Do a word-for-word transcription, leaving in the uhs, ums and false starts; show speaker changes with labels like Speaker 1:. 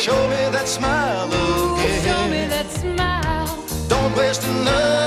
Speaker 1: Show me that smile again.
Speaker 2: Show me that smile.
Speaker 1: Don't waste another